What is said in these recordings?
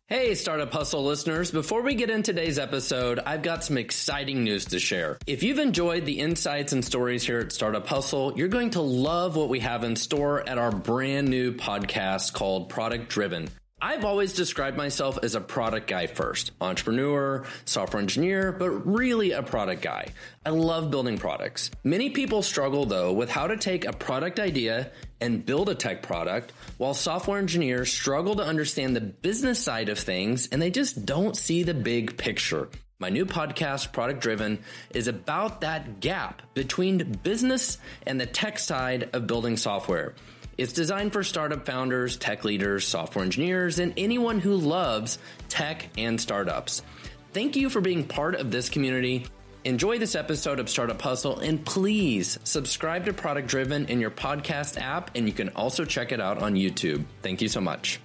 Hey, Startup Hustle listeners. Before we get into today's episode, I've got some exciting news to share. If you've enjoyed the insights and stories here at Startup Hustle, you're going to love what we have in store at our brand new podcast called Product Driven. I've always described myself as a product guy first, entrepreneur, software engineer, but really a product guy. I love building products. Many people struggle though with how to take a product idea and build a tech product, while software engineers struggle to understand the business side of things and they just don't see the big picture. My new podcast, Product Driven, is about that gap between business and the tech side of building software. It's designed for startup founders, tech leaders, software engineers, and anyone who loves tech and startups. Thank you for being part of this community. Enjoy this episode of Startup Hustle, and please subscribe to Product Driven in your podcast app, and you can also check it out on YouTube. Thank you so much.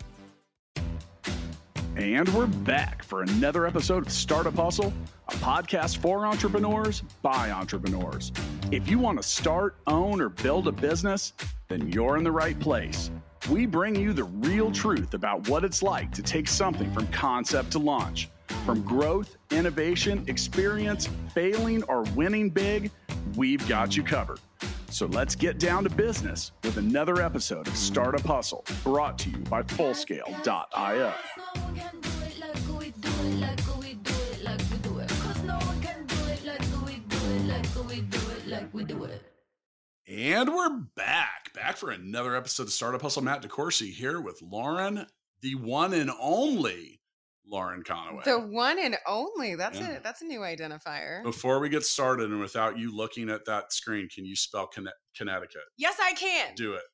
And we're back for another episode of Startup Hustle, a podcast for entrepreneurs by entrepreneurs. If you want to start, own, or build a business, then you're in the right place. We bring you the real truth about what it's like to take something from concept to launch. From growth, innovation, experience, failing, or winning big, we've got you covered. So let's get down to business with another episode of Startup Hustle, brought to you by Fullscale.io. And we're back for another episode of Startup Hustle. Matt DeCoursey here with Lauren, the one and only Lauren Conaway. The one and only. That's a new identifier. Before we get started, and without you looking at that screen, can you spell Connecticut? Yes, I can. Do it.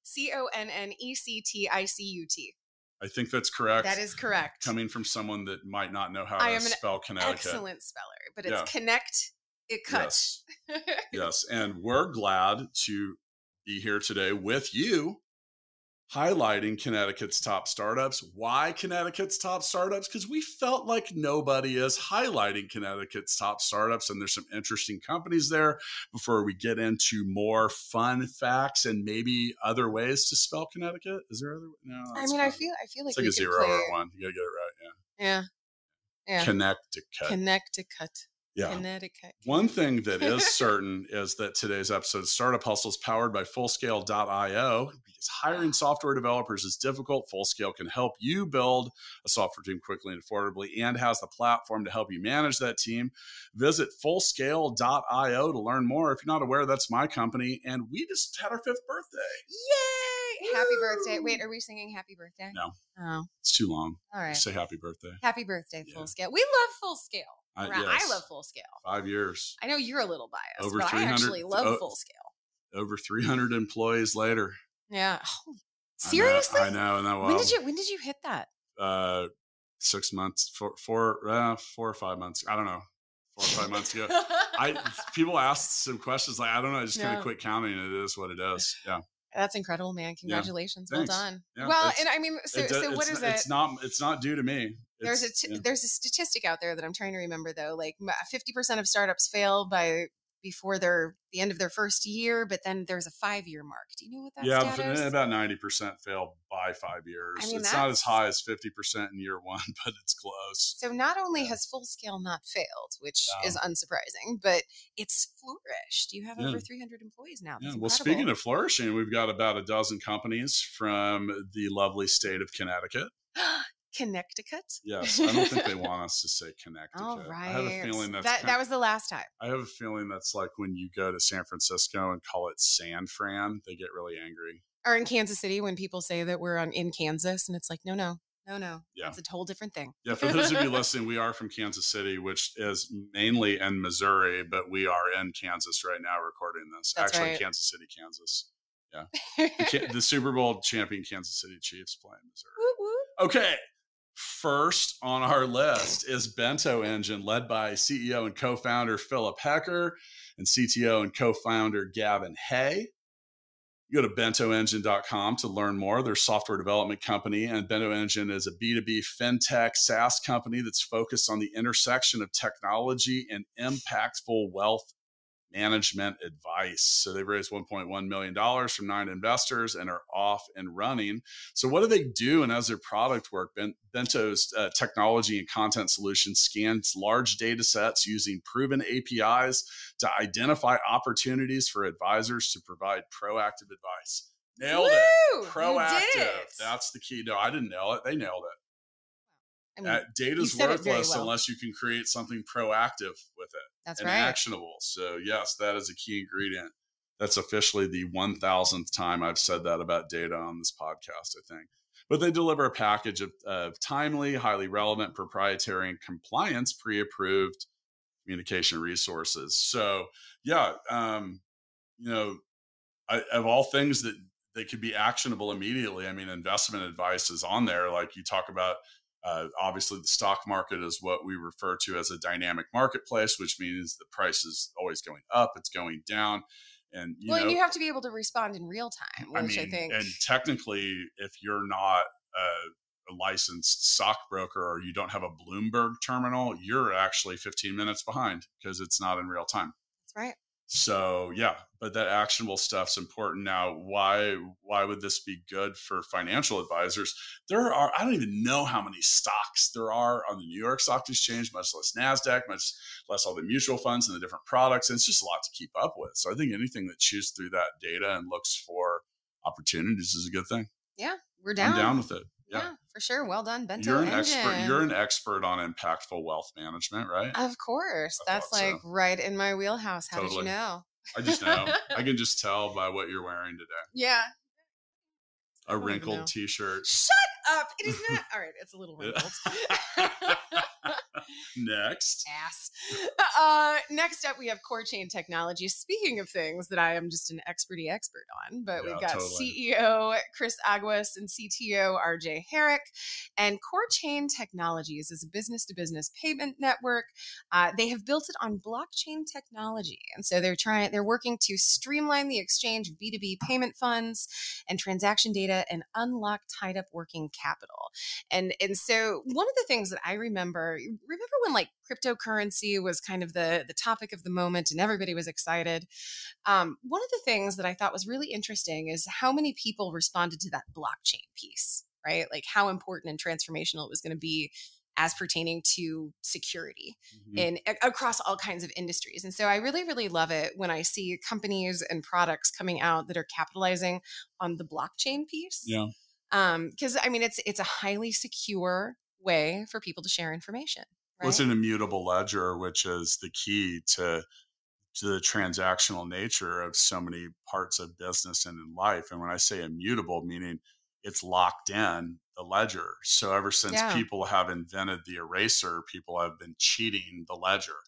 Connecticut. I think that's correct. That is correct. Coming from someone that might not know how to spell Connecticut. Excellent speller, but it's Connect. It cuts. Yes. Yes. And we're glad to be here today with you, highlighting Connecticut's top startups. Why Connecticut's top startups? Because we felt like nobody is highlighting Connecticut's top startups, and there's some interesting companies there. Before we get into more fun facts and maybe other ways to spell Connecticut, is there other? No, I mean, I feel like it's like a 0 or 1. You gotta get it right. Yeah. Connecticut. Yeah. Connecticut. One thing that is certain is that today's episode of Startup Hustle is powered by Fullscale.io. Because hiring software developers is difficult, Fullscale can help you build a software team quickly and affordably, and has the platform to help you manage that team. Visit Fullscale.io to learn more. If you're not aware, that's my company, and we just had our 5th birthday. Yay! Happy birthday. Wait, are we singing happy birthday? No. Oh. It's too long. All right. Just say happy birthday. Happy birthday, Fullscale. We love Fullscale. Yes. I love Fullscale. 5 years. I know you're a little biased, Over but I actually love Fullscale. Over 300 employees later. Yeah. Seriously? I know. And that when did you hit that? 6 months, 4 or 5 months. I don't know. 4 or 5 months ago. People asked some questions like, I don't know. I just kind of quit counting. It is what it is. Yeah. That's incredible, man. Congratulations. Yeah. Well done. Yeah, well, and I mean, so what is it? It's not due to me. There's a statistic out there that I'm trying to remember though. Like 50% of startups fail before the end of their first year, but then there's a 5-year mark. Do you know what that stat is? About 90% fail by 5 years. I mean, it's not as high as 50% in year 1, but it's close. So not only has Fullscale not failed, which is unsurprising, but it's flourished. You have over 300 employees now. That's well, speaking of flourishing, we've got about a dozen companies from the lovely state of Connecticut. Connecticut? Yes. I don't think they want us to say Connecticut. All right. I have a feeling that was the last time. I have a feeling that's like when you go to San Francisco and call it San Fran, they get really angry. Or in Kansas City when people say that we're in Kansas and it's like, no. Yeah. It's a whole different thing. Yeah. For those of you listening, we are from Kansas City, which is mainly in Missouri, but we are in Kansas right now recording this. That's actually right. Kansas City, Kansas. Yeah. The Super Bowl champion Kansas City Chiefs play in Missouri. Woo woo. Okay. First on our list is Bento Engine, led by CEO and co-founder Philip Hecker and CTO and co-founder Gavin Hay. You go to bentoengine.com to learn more. They're a software development company, and Bento Engine is a B2B fintech SaaS company that's focused on the intersection of technology and impactful wealth management advice. So they've raised $1.1 million from 9 investors and are off and running. So what do they do? And as their product work, Bento's technology and content solution scans large data sets using proven APIs to identify opportunities for advisors to provide proactive advice. Nailed it. Proactive. You did it. That's the key. No, I didn't nail it. They nailed it. I mean, data's worthless unless you can create something proactive with it. That's and right. Actionable. So yes, that is a key ingredient. That's officially the 1,000th time I've said that about data on this podcast, I think. But they deliver a package of timely, highly relevant, proprietary, and compliance pre-approved communication resources. So yeah, of all things that they could be actionable immediately. I mean, investment advice is on there. Like you talk about, obviously the stock market is what we refer to as a dynamic marketplace, which means the price is always going up, it's going down. And and you have to be able to respond in real time, which I think. And technically, if you're not a licensed stockbroker or you don't have a Bloomberg terminal, you're actually 15 minutes behind because it's not in real time. That's right. So yeah, but that actionable stuff's important. Now, why would this be good for financial advisors? I don't even know how many stocks there are on the New York Stock Exchange, much less NASDAQ, much less all the mutual funds and the different products. And it's just a lot to keep up with. So I think anything that chews through that data and looks for opportunities is a good thing. Yeah, we're down. I'm down with it. Yeah, for sure. Well done, Bento. You're an expert on impactful wealth management, right? Of course. That's like right in my wheelhouse. How did you know? I just know. I can just tell by what you're wearing today. Yeah. A wrinkled t-shirt. Shut up. It is not. All right. It's a little wrinkled. Next. Ass. Next up, we have Core Chain Technology. Speaking of things that I am just an expert on, but we've got CEO Chris Aguas and CTO RJ Herrick. And Core Chain Technologies is a business-to-business payment network. They have built it on blockchain technology. And so they're working to streamline the exchange of B2B payment funds and transaction data and unlock tied up working capital. And so one of the things that I remember when like cryptocurrency was kind of the topic of the moment and everybody was excited. One of the things that I thought was really interesting is how many people responded to that blockchain piece, right? Like how important and transformational it was going to be as pertaining to security across all kinds of industries. And so I really, really love it when I see companies and products coming out that are capitalizing on the blockchain piece. Yeah. Because I mean, it's a highly secure way for people to share information. Right? Well, it's an immutable ledger, which is the key to the transactional nature of so many parts of business and in life. And when I say immutable, meaning it's locked in the ledger. So ever since people have invented the eraser, people have been cheating the ledger.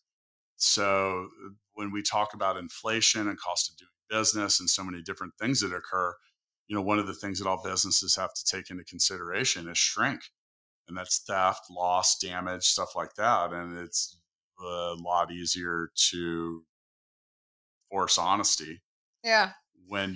So when we talk about inflation and cost of doing business and so many different things that occur, one of the things that all businesses have to take into consideration is shrink. And that's theft, loss, damage, stuff like that. And it's a lot easier to force honesty. Yeah. When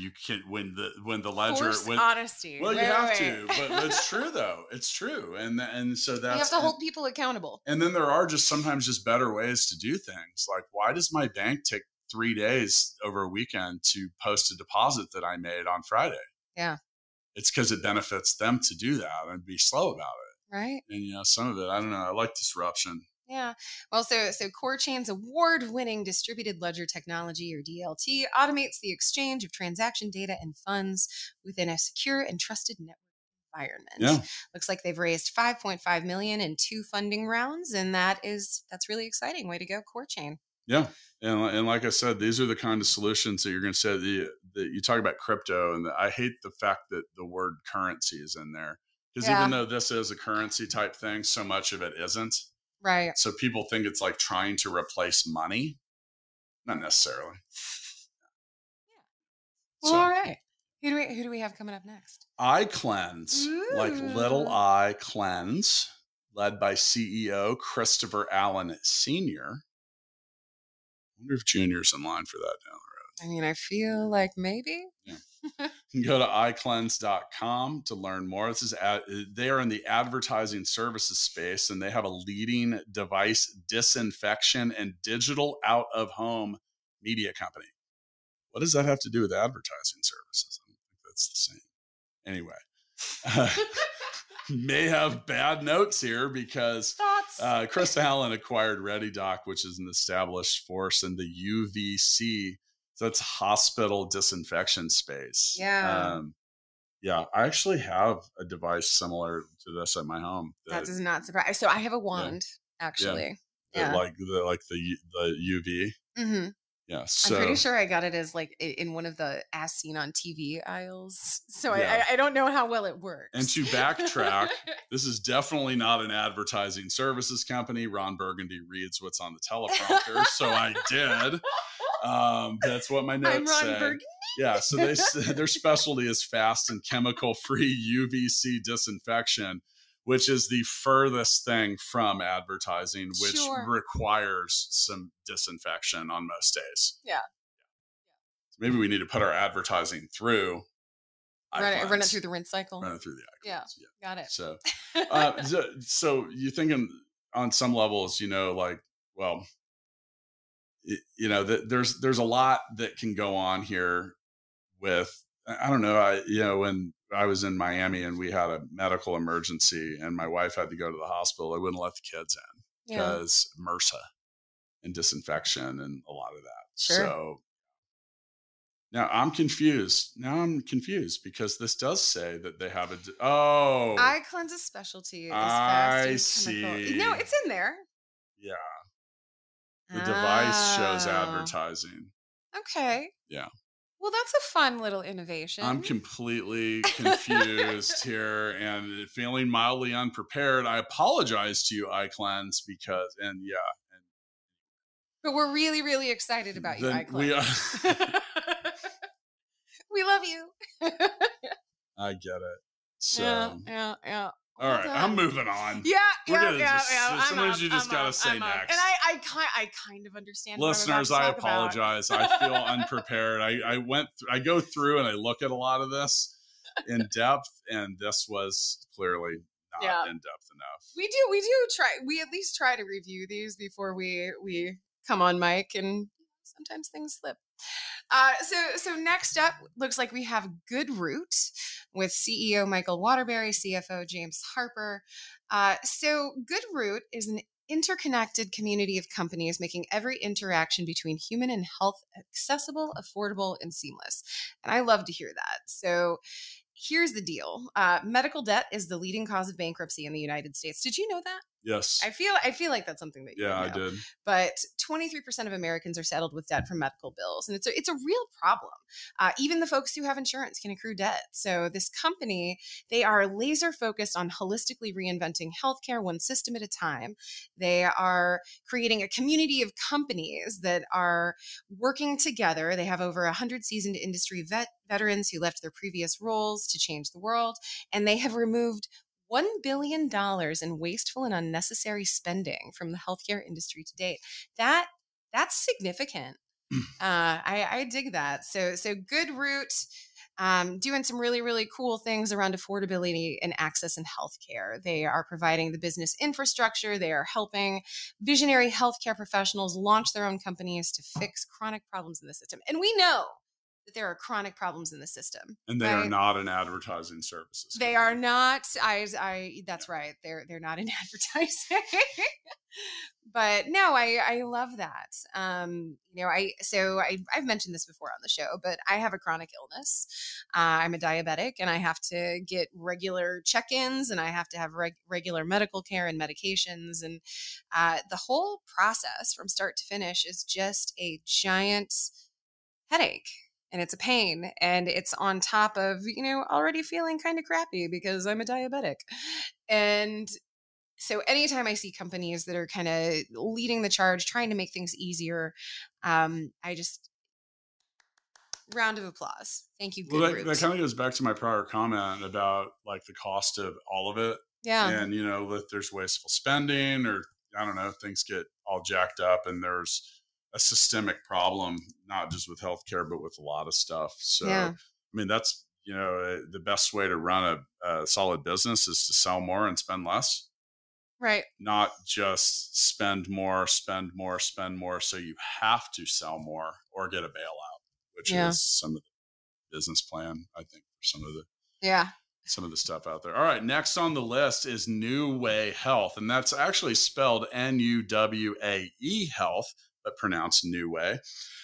the ledger honesty. Well, you have to, but it's true though. It's true. And so that's, you have to hold people accountable. And then there are sometimes better ways to do things. Like, why does my bank take 3 days over a weekend to post a deposit that I made on Friday? Yeah. It's because it benefits them to do that and be slow about it. Right. And, some of it, I don't know. I like disruption. Yeah. Well, so Core Chain's award-winning distributed ledger technology, or DLT, automates the exchange of transaction data and funds within a secure and trusted network environment. Yeah. Looks like they've raised $5.5 million in 2 funding rounds, and that's really exciting. Way to go, Core Chain. Yeah. And like I said, these are the kind of solutions that you're going to say that you talk about crypto, and I hate the fact that the word currency is in there. Because even though this is a currency type thing, so much of it isn't. Right. So people think it's like trying to replace money. Not necessarily. Yeah. Well, all right. Who do we have coming up next? iCleanse, like little I cleanse, led by CEO Christopher Allen Sr. I wonder if Junior's in line for that down the road. I mean, I feel like maybe. Yeah. You can go to iCleanse.com to learn more. They are in the advertising services space, and they have a leading device disinfection and digital out-of-home media company. What does that have to do with advertising services? I don't think that's the same. Anyway, may have bad notes here because Chris Allen acquired ReadyDoc, which is an established force in the UVC. So that's hospital disinfection space. Yeah. Yeah, I actually have a device similar to this at my home. That does not surprise. So I have a wand, actually. Yeah. Like the UV. Mm-hmm. Yeah, so I'm pretty sure I got it as like in one of the as seen on TV aisles. So I don't know how well it works. And to backtrack, this is definitely not an advertising services company. Ron Burgundy reads what's on the teleprompter, so I did. That's what my notes I'm Ron say. Burgundy. Yeah, so their specialty is fast and chemical-free UVC disinfection, which is the furthest thing from advertising, which requires some disinfection on most days. Yeah. So maybe we need to put our advertising through. Run it through the rinse cycle. Run it through the icons. Yeah. Got it. So, so you're thinking on some levels, there's a lot that can go on here with, I don't know, when I was in Miami and we had a medical emergency and my wife had to go to the hospital, I wouldn't let the kids in because MRSA and disinfection and a lot of that. Sure. So now I'm confused. Because this does say that they have iCleanse's specialty is fast and chemical. see. No, it's in there. Yeah. The device shows advertising. Okay. Yeah. Well, that's a fun little innovation. I'm completely confused here and feeling mildly unprepared. I apologize to you, iCleanse, but we're really, really excited about you, iCleanse. We love you. I get it. So yeah. All right, I'm moving on. Yeah. Sometimes you just gotta say next. And I kind of understand. Listeners, I apologize. I feel unprepared. I go through and I look at a lot of this in depth, and this was clearly not in depth enough. We do try. We at least try to review these before we come on mic, and sometimes things slip. So next up, looks like we have GoodRoot with CEO Michael Waterbury, CFO James Harper. So GoodRoot is an interconnected community of companies making every interaction between human and health accessible, affordable, and seamless. And I love to hear that. So here's the deal. Medical debt is the leading cause of bankruptcy in the United States. Did you know that? Yes. I feel like that's something that you know. I did. But 23% of Americans are saddled with debt from medical bills, and it's a real problem. Even the folks who have insurance can accrue debt. So this company, they are laser focused on holistically reinventing healthcare one system at a time. They are creating a community of companies that are working together. They have over 100 seasoned industry veterans who left their previous roles to change the world, and they have removed $1 billion in wasteful and unnecessary spending from the healthcare industry to date. That's significant. I dig that. So GoodRoot, doing some really, really cool things around affordability and access in healthcare. They are providing the business infrastructure. They are helping visionary healthcare professionals launch their own companies to fix chronic problems in the system. And we know that there are chronic problems in the system. And they are not in advertising services. They are not. That's right. They're not in advertising. But no, I love that. I've mentioned this before on the show, but I have a chronic illness. I'm a diabetic, and I have to get regular check-ins, and I have to have regular medical care and medications, and the whole process from start to finish is just a giant headache. And it's a pain, and it's on top of, already feeling kind of crappy because I'm a diabetic. And so anytime I see companies that are kind of leading the charge, trying to make things easier, I just round of applause. Thank you. Well, that kind of goes back to my prior comment about like the cost of all of it. Yeah. And, if there's wasteful spending or I don't know, things get all jacked up, and there's a systemic problem, not just with healthcare, but with a lot of stuff. So, I mean, that's, the best way to run a solid business is to sell more and spend less. Right. Not just spend more. So you have to sell more or get a bailout, which is some of the business plan, I think, for some of the stuff out there. All right. Next on the list is New Way Health. And that's actually spelled Nuwae Health, but pronounced New Way.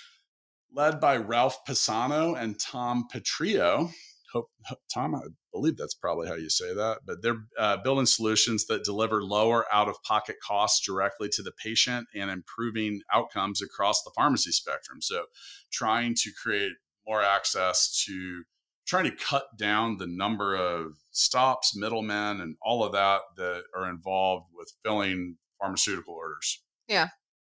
Led by Ralph Pisano and Tom Petrillo. Tom, I believe that's probably how you say that, but they're building solutions that deliver lower out-of-pocket costs directly to the patient and improving outcomes across the pharmacy spectrum. So trying to create more access to, trying to cut down the number of stops, middlemen, and all of that are involved with filling pharmaceutical orders. Yeah.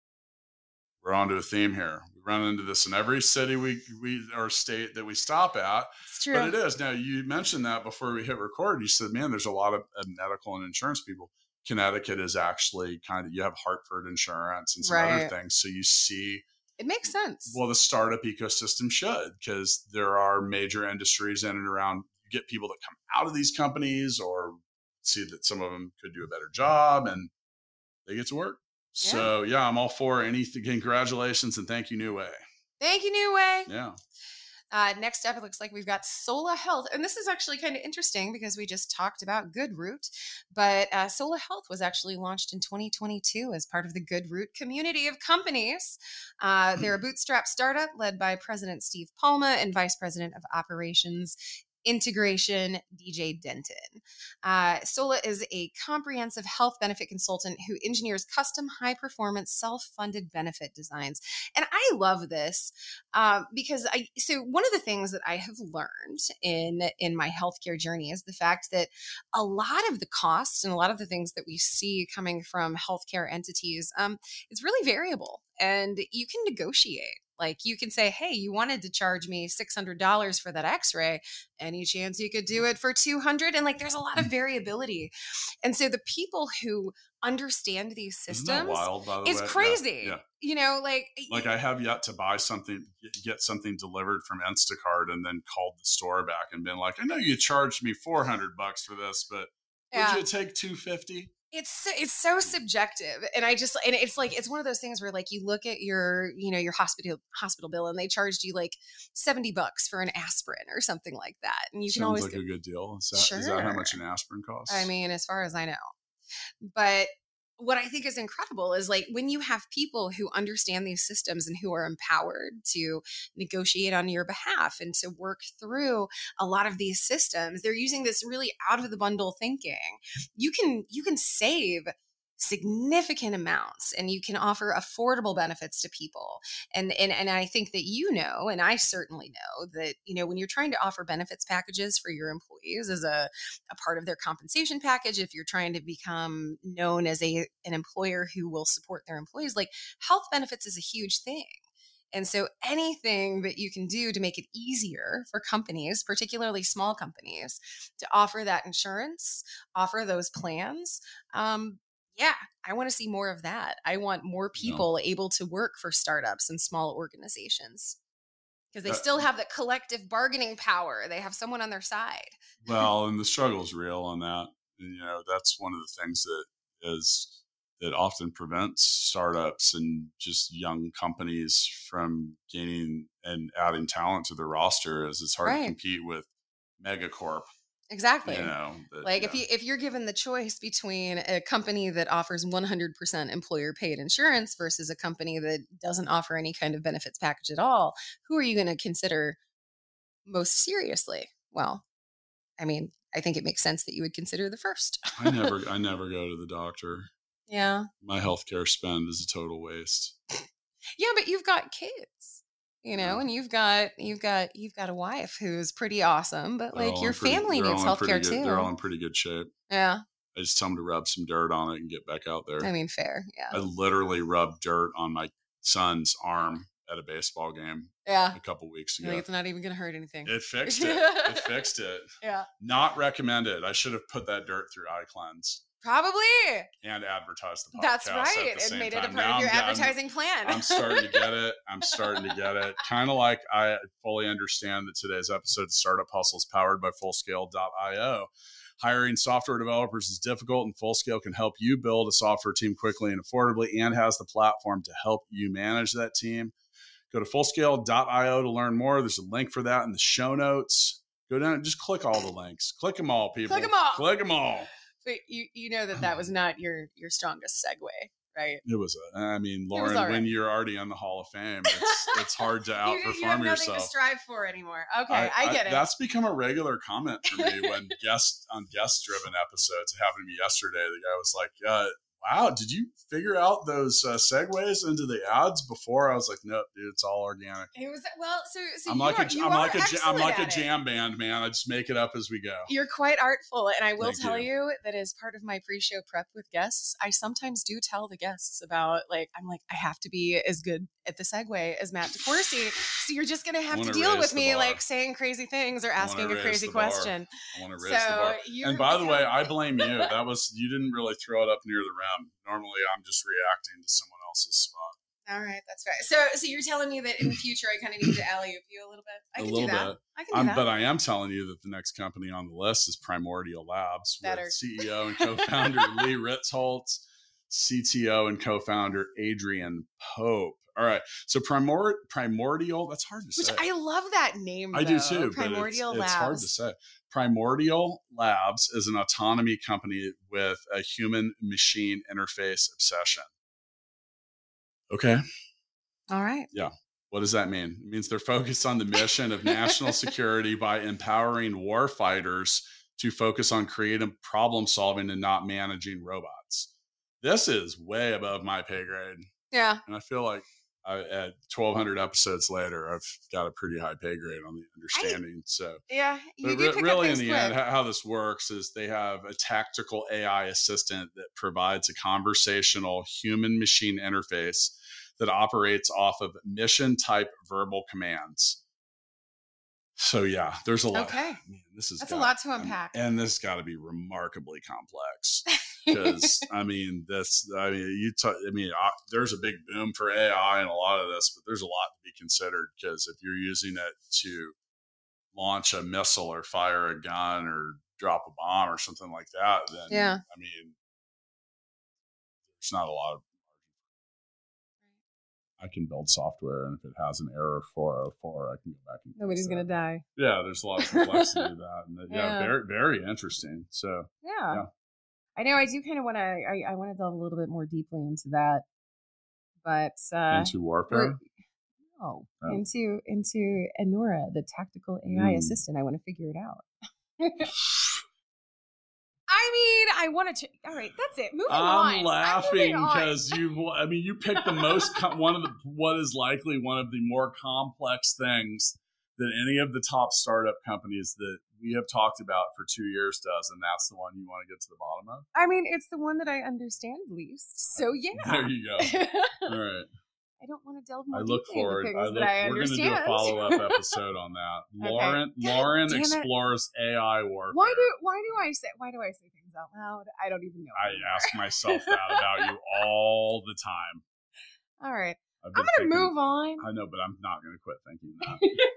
We're onto a theme here. We run into this in every city or state that we stop at. It's true. But it is. Now, you mentioned that before we hit record. You said, man, there's a lot of medical and insurance people. Connecticut is actually you have Hartford Insurance and some other things. So you see. It makes sense. Well, the startup ecosystem should, because there are major industries in and around. You get people that come out of these companies or see that some of them could do a better job and they get to work. So, yeah, I'm all for anything. Congratulations and thank you, New Way. Thank you, New Way. Yeah. Next up, it looks like we've got Sola Health. And this is actually kind of interesting because we just talked about GoodRoot. But Sola Health was actually launched in 2022 as part of the GoodRoot community of companies. They're a bootstrap startup led by President Steve Palma and Vice President of Operations Integration, DJ Denton. Sola is a comprehensive health benefit consultant who engineers custom high-performance self-funded benefit designs. And I love this because so one of the things that I have learned in my healthcare journey is the fact that a lot of the costs and a lot of the things that we see coming from healthcare entities is really variable, and you can negotiate. Like you can say, hey, you wanted to charge me $600 for that x-ray. Any chance you could do it for $200? And like, there's a lot of variability. And so the people who understand these systems, Isn't that wild, by the it's way? crazy. Yeah. You know, like I have yet to buy something, get something delivered from Instacart and then called the store back and been like, I know you charged me $400 for this, but would you take $250? It's so subjective. And it's like, it's one of those things where like you look at your hospital bill and they charged you like $70 for an aspirin or something like that. And you can always like a good deal. Is sure. Is that how much an aspirin costs? I mean, as far as I know, but what I think is incredible is like when you have people who understand these systems and who are empowered to negotiate on your behalf and to work through a lot of these systems, they're using this really out of the bundle thinking. You can save significant amounts and you can offer affordable benefits to people. And I think that, and I certainly know that, when you're trying to offer benefits packages for your employees as a part of their compensation package, if you're trying to become known as an employer who will support their employees, like health benefits is a huge thing. And so anything that you can do to make it easier for companies, particularly small companies, to offer that insurance, offer those plans, I want to see more of that. I want more people able to work for startups and small organizations because they still have that collective bargaining power. They have someone on their side. Well, and the struggle is real on that. And, that's one of the things that often prevents startups and just young companies from gaining and adding talent to their roster is it's hard to compete with megacorp. Exactly. If you're given the choice between a company that offers 100% employer paid insurance versus a company that doesn't offer any kind of benefits package at all, who are you going to consider most seriously? Well, I mean, I think it makes sense that you would consider the first. I never go to the doctor. Yeah. My healthcare spend is a total waste. Yeah, but you've got kids. And you've got a wife who's pretty awesome, but like your family needs healthcare too. They're all in pretty good shape. Yeah. I just tell them to rub some dirt on it and get back out there. I mean, fair. Yeah. I literally rubbed dirt on my son's arm at a baseball game. Yeah. A couple weeks ago. Like it's not even going to hurt anything. It fixed it. Yeah. Not recommended. I should have put that dirt through iCleanse. Probably. And advertised the podcast. That's right. It made it a part of your advertising plan. I'm starting to get it. Kind of like I fully understand that today's episode of Startup Hustle is powered by Fullscale.io. Hiring software developers is difficult, and Fullscale can help you build a software team quickly and affordably, and has the platform to help you manage that team. Go to Fullscale.io to learn more. There's a link for that in the show notes. Go down and just click all the links. Click them all, people. Click them all. Click them all. But you know that was not your strongest segue, right? It was Lauren, when you're already in the Hall of Fame, it's hard to outperform you have nothing yourself. to strive for anymore. Okay, I get it. That's become a regular comment for me when guest-driven episodes. It happened to me yesterday. The guy was like, wow, did you figure out those segues into the ads before? I was like, nope, dude, it's all organic. It was so I'm like a jam band, man. I just make it up as we go. You're quite artful, and I will tell you that as part of my pre-show prep with guests, I sometimes do tell the guests about I have to be as good at the segue as Matt DeCoursey. So you're just gonna have to deal with me saying crazy things or asking a crazy question. I want to raise the bar. And by the way, I blame you. You didn't really throw it up near the rim. Normally, I'm just reacting to someone else's spot. All right, that's right. So you're telling me that in the future, I kind of need to alley-oop you a little bit? I can do that. I can do that. But I am telling you that the next company on the list is Primordial Labs with CEO and co-founder Lee Ritholtz, CTO and co-founder Adrian Pope. All right. So Primordial, that's hard to say. Which I love that name, I do too. Primordial Labs. It's hard to say. Primordial Labs is an autonomy company with a human-machine interface obsession. Okay. All right. Yeah. What does that mean? It means they're focused on the mission of national security by empowering warfighters to focus on creative problem solving and not managing robots. This is way above my pay grade. Yeah. And I feel like at 1,200 episodes later, I've got a pretty high pay grade on the understanding. You do pick really up in the quick. end, how this works is they have a tactical AI assistant that provides a conversational human-machine interface that operates off of mission-type verbal commands. So yeah, there's a lot. Okay, man, that's a lot to unpack, and this got to be remarkably complex. Because there's a big boom for AI and a lot of this, but there's a lot to be considered. Because if you're using it to launch a missile or fire a gun or drop a bomb or something like that, then there's not a lot of. I can build software, and if it has an error 404, I can go back and nobody's going to die. Yeah, there's a lot of complexity to that, and very, very interesting. So yeah. I know I do kind of want to. I want to delve a little bit more deeply into that, but into warfare. Into Anura, the tactical AI assistant. I want to figure it out. I want to. All right, that's it. Moving on. I'm laughing because you picked the most what is likely one of the more complex things that any of the top startup companies that we have talked about for 2 years does, and that's the one you want to get to the bottom of? I mean, it's the one that I understand least. So yeah. There you go. All right. I don't want to delve more deeply into things that I understand. We're going to do a follow-up episode on that. Okay. Lauren explores AI warfare. Why do I say things out loud? I don't even know. I ask myself that about you all the time. All right. I'm going to move on. I know, but I'm not going to quit thinking that.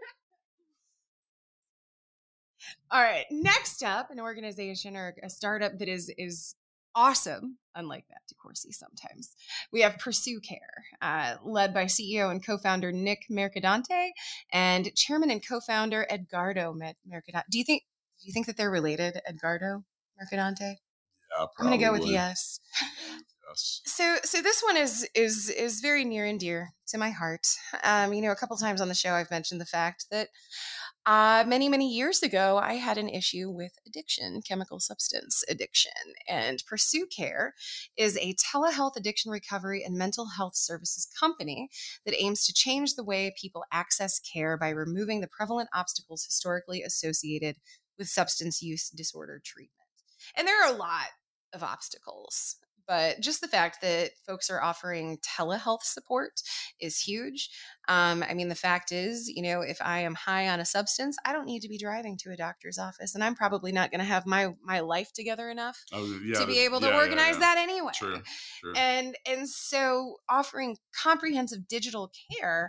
All right. Next up, an organization or a startup that is awesome, unlike Matt DeCoursey sometimes. We have Pursue Care, led by CEO and co-founder Nick Mercadante and chairman and co-founder Edgardo Mercadante. Do you think that they're related, Edgardo Mercadante? Yeah, probably. I'm going to go with yes. Yes. So this one is very near and dear to my heart. A couple times on the show, I've mentioned the fact that many, many years ago, I had an issue with addiction, chemical substance addiction. And Pursue Care is a telehealth addiction recovery and mental health services company that aims to change the way people access care by removing the prevalent obstacles historically associated with substance use disorder treatment. And there are a lot of obstacles. But just the fact that folks are offering telehealth support is huge. The fact is, if I am high on a substance, I don't need to be driving to a doctor's office, and I'm probably not going to have my life together enough to be able to organize that anyway. True. And so offering comprehensive digital care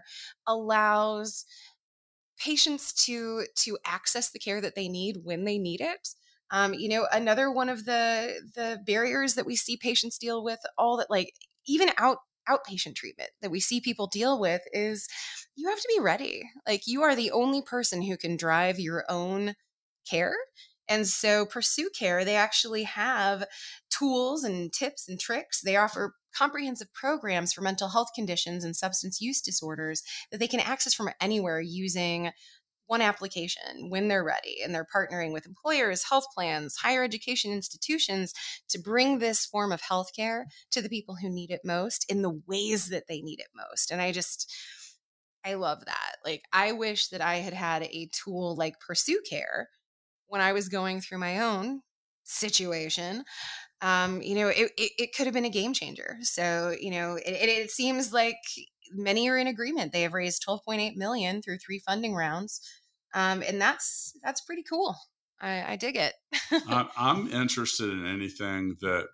allows patients to access the care that they need when they need it. Another one of the barriers that we see patients deal with, all that, like even outpatient treatment that we see people deal with, is you have to be ready. Like, you are the only person who can drive your own care. And so Pursue Care, they actually have tools and tips and tricks. They offer comprehensive programs for mental health conditions and substance use disorders that they can access from anywhere using one application when they're ready. And they're partnering with employers, health plans, higher education institutions to bring this form of healthcare to the people who need it most in the ways that they need it most. And I love that. Like, I wish that I had a tool like Pursue Care when I was going through my own situation. It could have been a game changer. So, it seems like many are in agreement. They have raised $12.8 million through 3 funding rounds. And that's pretty cool. I dig it. I'm interested in anything that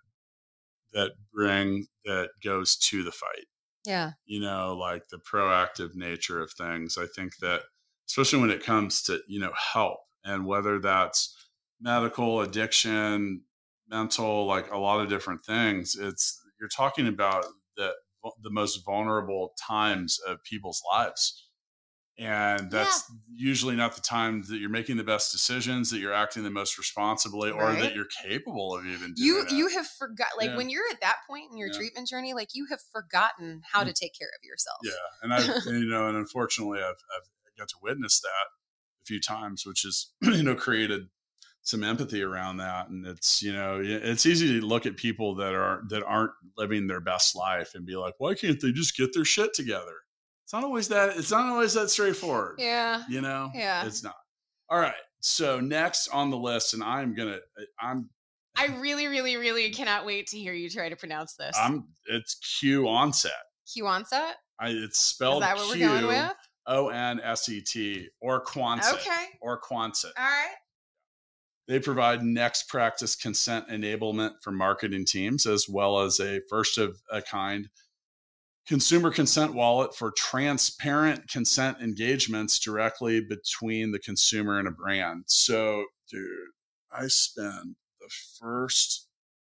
goes to the fight. Yeah. Like the proactive nature of things. I think that especially when it comes to, help, and whether that's medical, addiction, mental, like a lot of different things, you're talking about the most vulnerable times of people's lives. And that's usually not the time that you're making the best decisions, that you're acting the most responsibly, or that you're capable of even doing You have forgotten, when you're at that point in your treatment journey, like, you have forgotten how to take care of yourself. Yeah. And and unfortunately I've got to witness that a few times, which has, created some empathy around that. And it's, it's easy to look at people that aren't living their best life and be like, why can't they just get their shit together? It's not always that straightforward. Yeah. Yeah. It's not. All right. So next on the list, and I really, really, really cannot wait to hear you try to pronounce this. It's Quonset. Quonset? It's spelled Is that what we're going with? Onset or Quonset. Okay. Or Quonset. All right. They provide next practice consent enablement for marketing teams, as well as a first of a kind consumer consent wallet for transparent consent engagements directly between the consumer and a brand. So, dude, I spend the first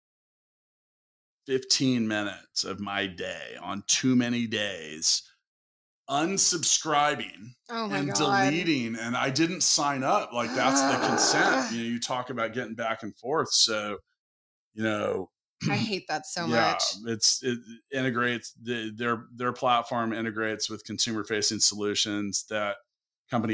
15 minutes of my day on too many days unsubscribing and deleting, and I didn't sign up. Like, that's the consent. You talk about getting back and forth. So, I hate that so much. It integrates their platform integrates with consumer facing solutions that company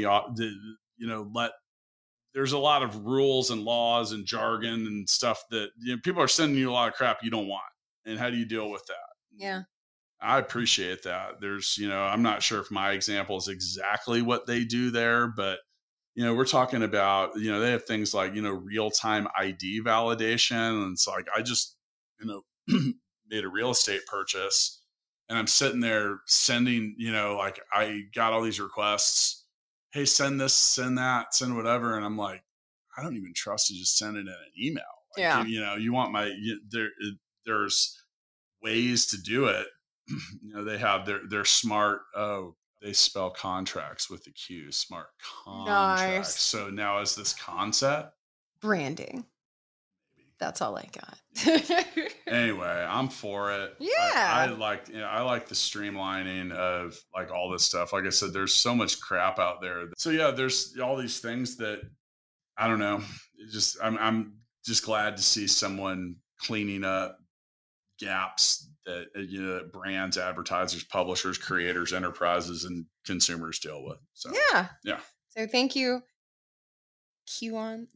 there's a lot of rules and laws and jargon and stuff that people are sending you a lot of crap you don't want. And how do you deal with that? Yeah. I appreciate that. There's, I'm not sure if my example is exactly what they do there, but we're talking about, they have things like, real-time ID validation. And it's like, I just, made a real estate purchase, and I'm sitting there sending, like, I got all these requests. Hey, send this, send that, send whatever. And I'm like, I don't even trust to just send it in an email. Like, you want there's ways to do it. They have their smart, they spell contracts with the Q, smart contracts. Nice. So now is this concept? Branding. That's all I got. Anyway, I'm for it. Yeah. I like the streamlining of like all this stuff. Like I said, there's so much crap out there. So yeah, there's all these things that I don't know. I'm just glad to see someone cleaning up gaps that brands, advertisers, publishers, creators, enterprises, and consumers deal with. So yeah. So thank you, Quonset.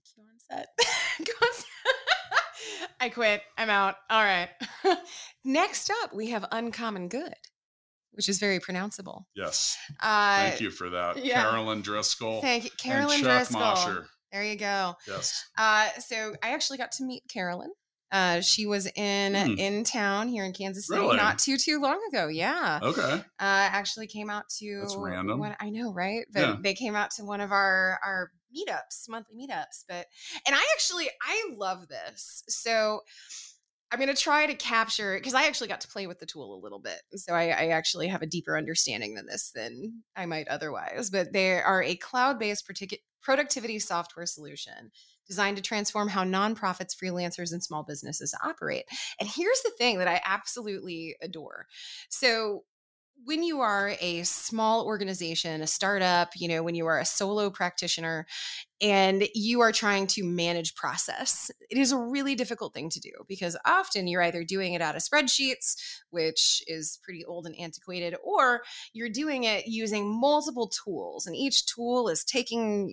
I quit. I'm out. All right. Next up, we have Uncommon Good, which is very pronounceable. Yes. Thank you for that. Yeah. Carolyn Driscoll. Thank you. Carolyn and Chuck Driscoll. Mosher. There you go. Yes. So I actually got to meet Carolyn. She was in town here in Kansas City not too long ago. Yeah. Okay. Actually came out to. That's random. I know, right? But they came out to one of our meetups, monthly meetups. And I love this. So I'm going to try to capture, because I actually got to play with the tool a little bit. So I actually have a deeper understanding than I might otherwise. But they are a cloud-based productivity software solution designed to transform how nonprofits, freelancers, and small businesses operate. And here's the thing that I absolutely adore. So when you are a small organization, a startup, when you are a solo practitioner and you are trying to manage process, it is a really difficult thing to do because often you're either doing it out of spreadsheets, which is pretty old and antiquated, or you're doing it using multiple tools, and each tool is taking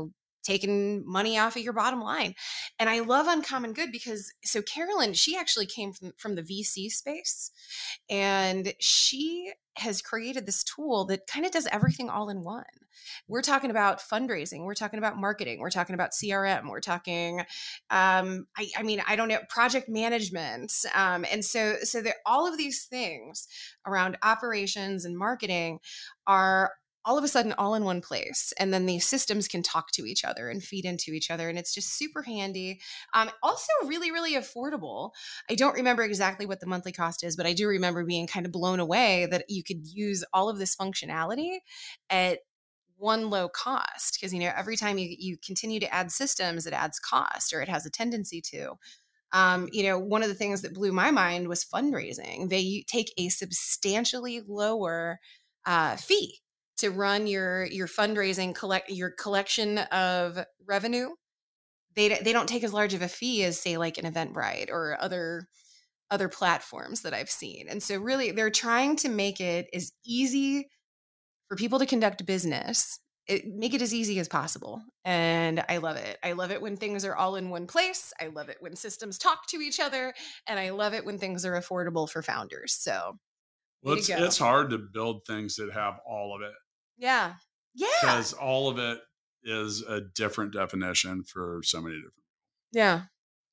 money off of your bottom line. And I love Uncommon Good because Carolyn, she actually came from the VC space, and she has created this tool that kind of does everything all in one. We're talking about fundraising. We're talking about marketing. We're talking about CRM. We're talking, I don't know, project management. And so that all of these things around operations and marketing are all of a sudden all in one place. And then these systems can talk to each other and feed into each other. And it's just super handy. Also really, really affordable. I don't remember exactly what the monthly cost is, but I do remember being kind of blown away that you could use all of this functionality at one low cost. Because, every time you continue to add systems, it adds cost, or it has a tendency to. One of the things that blew my mind was fundraising. They take a substantially lower fee to run your fundraising, your collection of revenue. They don't take as large of a fee as, say, like an Eventbrite or other platforms that I've seen. And so really they're trying to make it as easy for people to conduct business, make it as easy as possible. And I love it. I love it when things are all in one place. I love it when systems talk to each other. And I love it when things are affordable for founders. So it's hard to build things that have all of it. Yeah. Yeah. Because all of it is a different definition for so many different people. Yeah.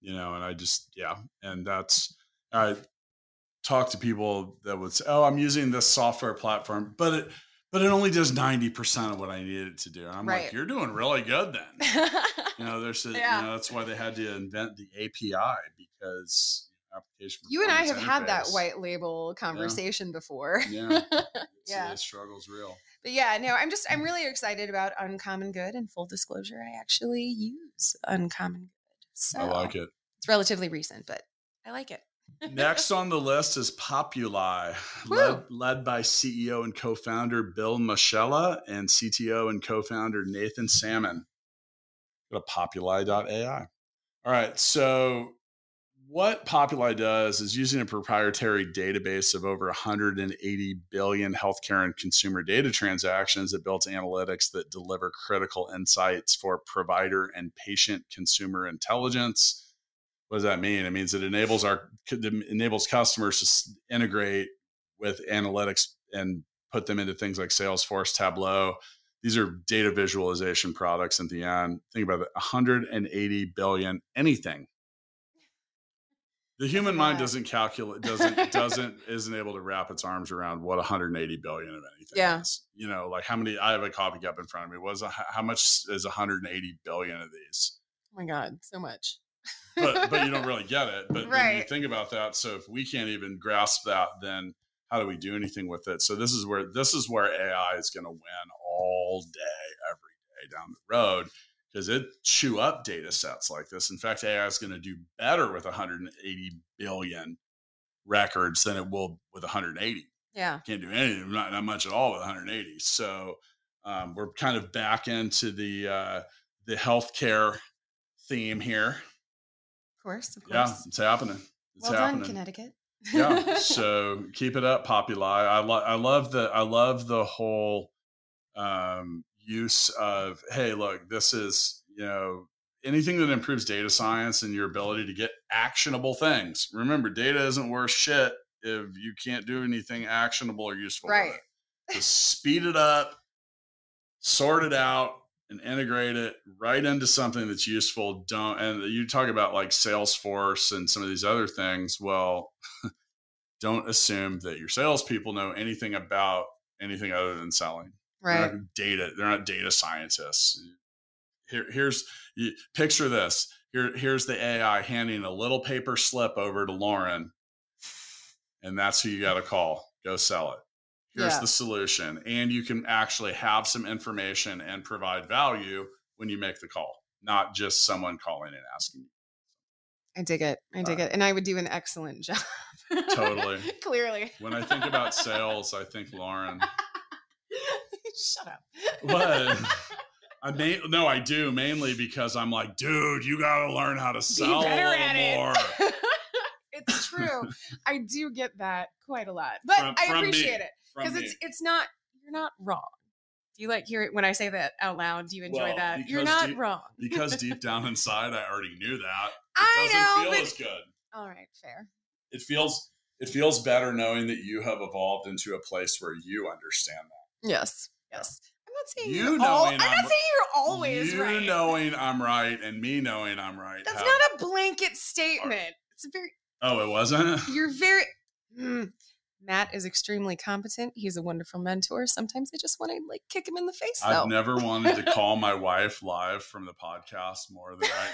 And I talk to people that would say, oh, I'm using this software platform, but it only does 90% of what I needed it to do. And I'm like, you're doing really good then. That's why they had to invent the API, because application. You and I have had that white label conversation before. Yeah. The struggle's real. But I'm really excited about Uncommon Good. And full disclosure, I actually use Uncommon Good. So I like it. It's relatively recent, but I like it. Next on the list is Populi, led by CEO and co-founder Bill Moschella and CTO and co-founder Nathan Salmon. Go to populi.ai. All right, so what Populi does is, using a proprietary database of over 180 billion healthcare and consumer data transactions, it builds analytics that deliver critical insights for provider and patient consumer intelligence. What does that mean? It means it enables customers to integrate with analytics and put them into things like Salesforce, Tableau. These are data visualization products at the end. Think about it, 180 billion anything. The human mind doesn't calculate, isn't able to wrap its arms around what 180 billion of anything is. Like how many, I have a coffee cup in front of me. How much is 180 billion of these? Oh my God, so much. but you don't really get it. But when you think about that, so if we can't even grasp that, then how do we do anything with it? So this is where AI is going to win all day, every day down the road, because it chew up data sets like this. In fact, AI is going to do better with 180 billion records than it will with 180. Yeah. Can't do anything, not much at all with 180. So we're kind of back into the healthcare theme here. Of course. Yeah, it's happening. It's happening. Done, Connecticut. Yeah. So keep it up, Populi. I love the whole use of, hey, look, this is, anything that improves data science and your ability to get actionable things. Remember, data isn't worth shit if you can't do anything actionable or useful. Right. With it. Just speed it up, sort it out, and integrate it right into something that's useful. And you talk about like Salesforce and some of these other things. Well, don't assume that your salespeople know anything about anything other than selling. Right. They're not data scientists. Picture this. Here's the AI handing a little paper slip over to Lauren, and that's who you got to call. Go sell it. Here's the solution. And you can actually have some information and provide value when you make the call. not just someone calling and asking you. I dig it. And I would do an excellent job. Totally. Clearly. When I think about sales, I think Lauren. Shut up. What? I do, mainly because I'm like, dude, you got to learn how to sell Be better a at little more. it. It's true. I do get that quite a lot, but I appreciate it because it's not, you're not wrong. Do you hear it when I say that out loud? Do you enjoy that? You're not wrong. Because deep down inside, I already knew that. It doesn't feel as good. All right, fair. It feels better knowing that you have evolved into a place where you understand that. Yes. I'm not saying I'm not saying you're always right. You knowing I'm right and me knowing I'm right. That's not a blanket statement. It's a very. Oh, it wasn't? You're very. Matt is extremely competent. He's a wonderful mentor. Sometimes I just want to kick him in the face, though. I've never wanted to call my wife live from the podcast more than right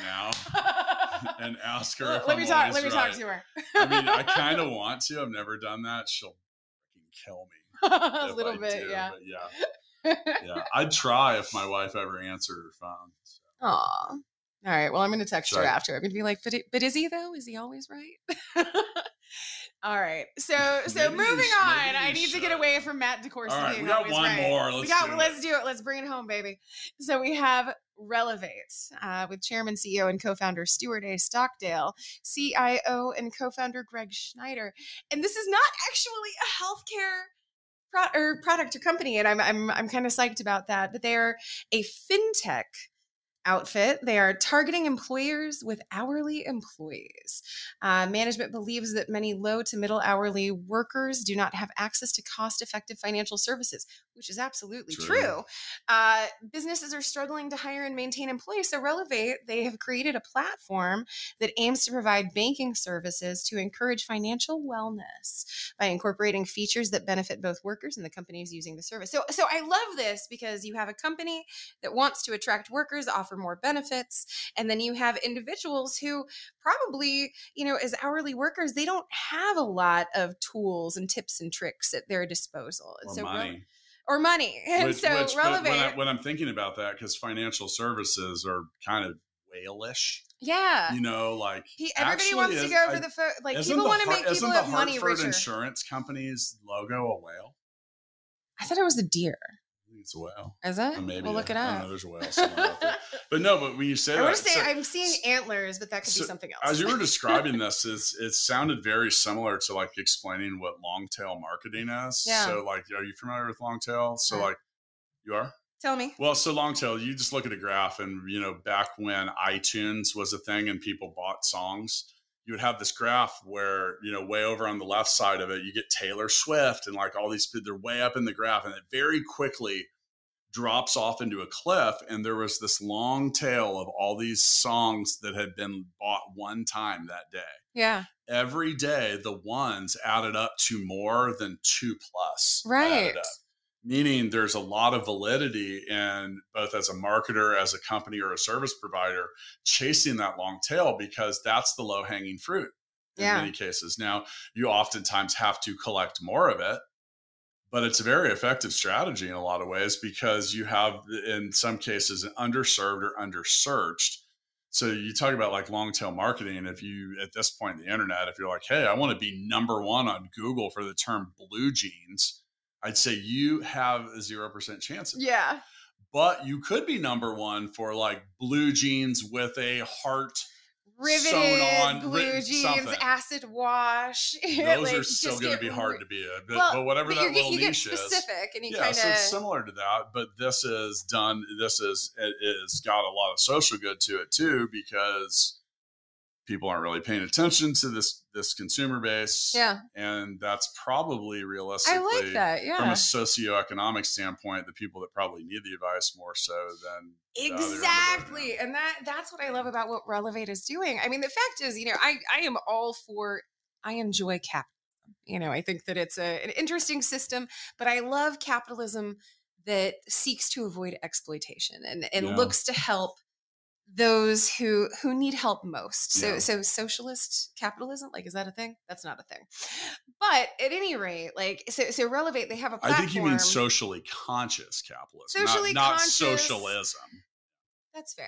now and ask her if Let me talk to her. I mean, I kind of want to. I've never done that. She'll freaking kill me. A little bit, yeah. But yeah. I'd try if my wife ever answered her phone. So. Aw. All right. Well, I'm going to text her after. I'm going to be like, but is he, though? Is he always right? All right. So moving on. I need to get away from Matt DeCourcy. All right, we got one more. Let's do it. Let's bring it home, baby. So we have Relevate with Chairman, CEO, and co-founder Stuart A. Stockdale, CIO and co-founder Greg Schneider. And this is not actually a healthcare product or company, and I'm kind of psyched about that. But they are a fintech outfit. They are targeting employers with hourly employees. Management believes that many low to middle hourly workers do not have access to cost-effective financial services, which is absolutely true. Businesses are struggling to hire and maintain employees. So Relevate, they have created a platform that aims to provide banking services to encourage financial wellness by incorporating features that benefit both workers and the companies using the service. So I love this because you have a company that wants to attract workers, offer more benefits, and then you have individuals who probably, as hourly workers, they don't have a lot of tools and tips and tricks at their disposal. Or money. And Relevate. When I'm thinking about that, because financial services are kind of whale-ish. Yeah. Everybody wants to go for the people want to make people have money richer. Isn't the Hartford Insurance Company's logo a whale? I thought it was a deer. I think it's a whale. Is it? Maybe. We'll look it up. I don't know, there's a whale somewhere out there. But when you say I'm seeing antlers, but that could be something else. As you were describing this, it sounded very similar to explaining what long tail marketing is. Yeah. So are you familiar with long tail? So you are? Tell me. Well, so long tail, you just look at a graph and, back when iTunes was a thing and people bought songs, you would have this graph where, way over on the left side of it, you get Taylor Swift and all these, they're way up in the graph, and it very quickly drops off into a cliff. And there was this long tail of all these songs that had been bought one time that day. Yeah. Every day, the ones added up to more than 2+. Right. Meaning there's a lot of validity in both as a marketer, as a company, or a service provider chasing that long tail, because that's the low hanging fruit in many cases. Now, you oftentimes have to collect more of it, but it's a very effective strategy in a lot of ways, because you have, in some cases, an underserved or undersearched. So you talk about long tail marketing. If you, at this point in the internet, if you're like, hey, I want to be number one on Google for the term blue jeans, I'd say you have a 0% chance of that. Yeah. But you could be number one for blue jeans with a heart riveted sewn on, blue jeans, something. Acid wash. Those are still going to be hard to be but whatever that little you niche get specific is. And you kind of. So it's similar to that, but it has got a lot of social good to it too, because people aren't really paying attention to this consumer base. Yeah. And that's probably realistically, I like that, yeah. from a socioeconomic standpoint, the people that probably need the advice more so than exactly. And that's what I love about what Relevate is doing. I mean, the fact is, I am all for, I enjoy capitalism. I think that it's an interesting system, but I love capitalism that seeks to avoid exploitation and looks to help those who need help most. So socialist capitalism, is that a thing? That's not a thing. But at any rate, so Relevate, they have a platform. I think you mean socially conscious capitalism, not socialism. That's fair.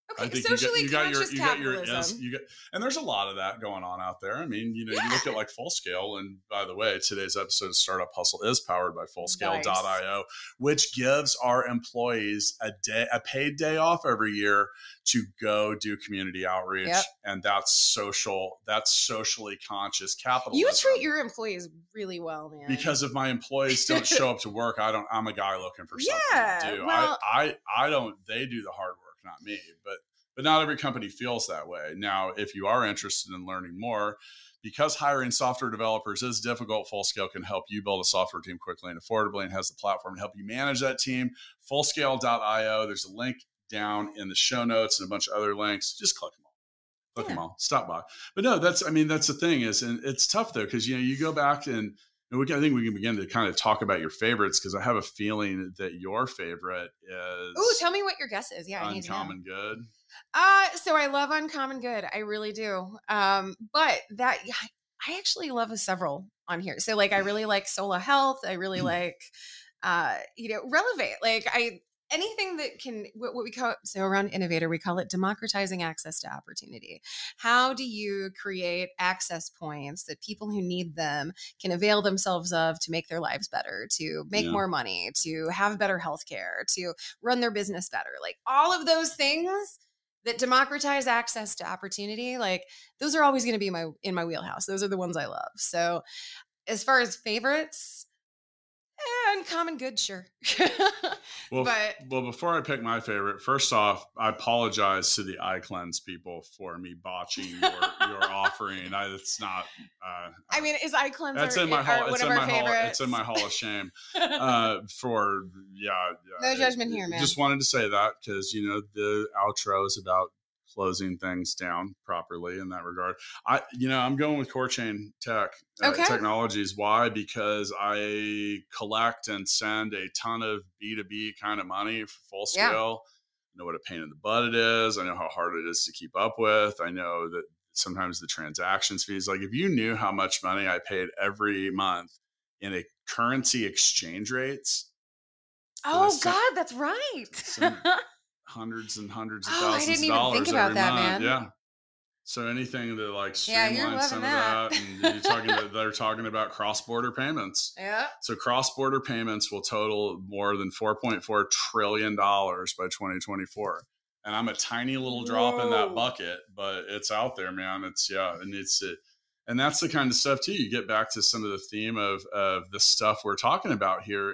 Okay, I think socially conscious capitalism. And there's a lot of that going on out there. I mean, you look at like Fullscale, and by the way, today's episode of Startup Hustle is powered by Fullscale.io, which gives our employees a paid day off every year to go do community outreach. And that's socially conscious capitalism. You treat your employees really well, man. Because if my employees don't show up to work, I'm a guy looking for something to do. Well, I don't, they do the hard work, not me, but not every company feels that way. Now, if you are interested in learning more, because hiring software developers is difficult, Fullscale can help you build a software team quickly and affordably, and has the platform to help you manage that team. Fullscale.io. There's a link down in the show notes and a bunch of other links. Just click them all. Click them all. Stop by. But no, that's the thing is, and it's tough though, because you go back and I think we can begin to kind of talk about your favorites, because I have a feeling that your favorite is. Ooh, tell me what your guess is. Yeah, Uncommon Good. So I love Uncommon Good. I really do. But that I actually love several on here. So like I really like Sola Health. I really like Relevate. Like anything that can, what we call it, so around Innovator, we call it democratizing access to opportunity. How do you create access points that people who need them can avail themselves of to make their lives better, to make more money, to have better healthcare, to run their business better? Like all of those things that democratize access to opportunity, like those are always going to be in my wheelhouse. Those are the ones I love. So as far as favorites, Uncommon Good, sure. Well, before I pick my favorite, first off, I apologize to the iCleanse people for me botching your offering. It's not. I mean, is iCleanse that's in my hall? It's in my hall of shame. No judgment here, man. Just wanted to say that because the outro is about closing things down properly in that regard. I'm going with CoreChain Technologies. Why? Because I collect and send a ton of B2B kind of money for Fullscale. I know what a pain in the butt it is. I know how hard it is to keep up with. I know that sometimes the transactions fees, like if you knew how much money I paid every month in a currency exchange rates. Oh God, that's right. Hundreds and hundreds of thousands of dollars. I didn't even think about that, man. Yeah. So anything to like streamline some of that, and they're talking about cross-border payments. Yeah. So cross-border payments will total more than $4.4 trillion by 2024. And I'm a tiny little drop in that bucket, but it's out there, man. And that's the kind of stuff too. You get back to some of the theme of the stuff we're talking about here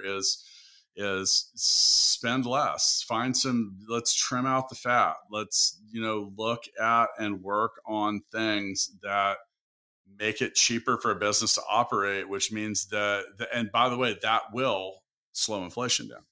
is spend less, let's trim out the fat. Let's, look at and work on things that make it cheaper for a business to operate, which means and by the way, that will slow inflation down.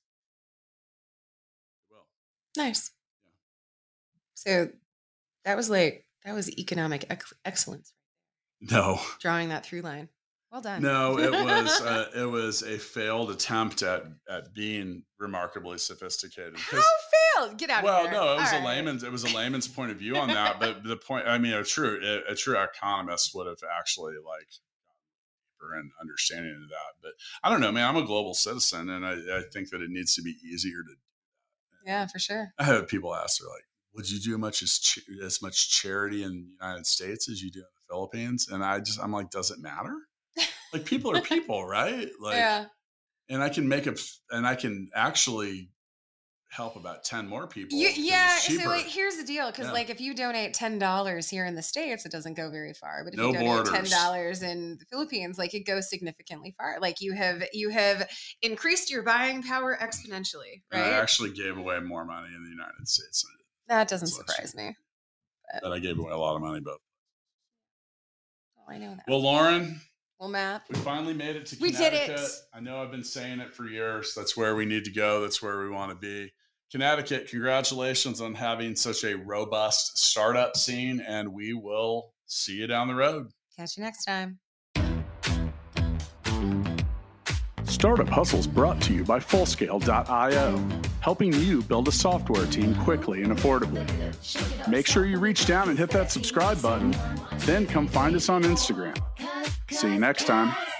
It will. Nice. Yeah. So that was economic excellence. No. Drawing that through line. Well done. No, it was a failed attempt at being remarkably sophisticated. How failed? Get out of here. Well, no, it was a layman's point of view on that. But the point, I mean, a true economist would have actually like deeper and understanding of that. But I don't know, man. I'm a global citizen, and I think that it needs to be easier to do that. Yeah, for sure. I have people ask, they're like, "Would you do as much charity in the United States as you do in the Philippines?" And I'm like, does it matter? Like people are people, right? Like, yeah. And I can actually help about 10 more people. Yeah. So like, here's the deal. Cause like if you donate $10 here in the States, it doesn't go very far, but if you donate $10 in the Philippines, like it goes significantly far. Like you have increased your buying power exponentially, right? And I actually gave away more money in the United States. That doesn't surprise me. But I gave away a lot of money, but. Well, I know that. Well, Lauren. Well, Matt, we finally made it to Connecticut. We did it. I know I've been saying it for years. That's where we need to go. That's where we want to be. Connecticut, congratulations on having such a robust startup scene, and we will see you down the road. Catch you next time. Startup Hustles brought to you by Fullscale.io, helping you build a software team quickly and affordably. Make sure you reach down and hit that subscribe button, then come find us on Instagram. See you next time.